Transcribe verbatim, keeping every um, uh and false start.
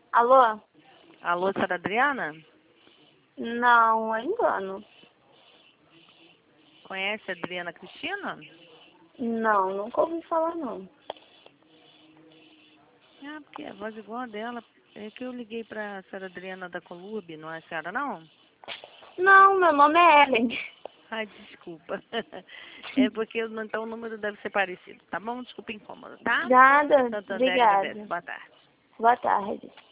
Alô? Alô, senhora Adriana? Não, é engano. Conhece a Adriana Cristina? Não, nunca ouvi falar não. Ah, porque a voz igual a dela. É que eu liguei pra senhora Adriana da Colube, não é a senhora, não? Não, meu nome é Ellen. Ai, desculpa. É porque então o número deve ser parecido, tá bom? Desculpa o incômodo, tá? Nada, Santo André agradece. obrigada. Boa tarde. Boa tarde.